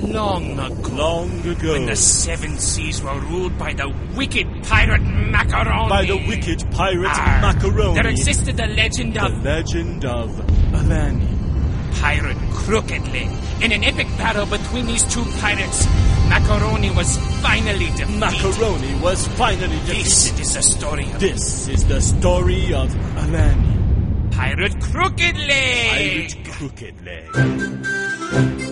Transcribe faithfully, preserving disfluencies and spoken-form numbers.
long ago. Long ago. When the seven seas were ruled by the wicked pirate Macaroni. By the wicked pirate Arr, Macaroni. There existed the legend The of... legend of Alani. Pirate Crooked Leg. In an epic battle between these two pirates, Macaroni was finally defeated. Macaroni was finally defeated. This is the story of... This is the story of Alani. Pirate Crooked Leg. Pirate Crooked Leg.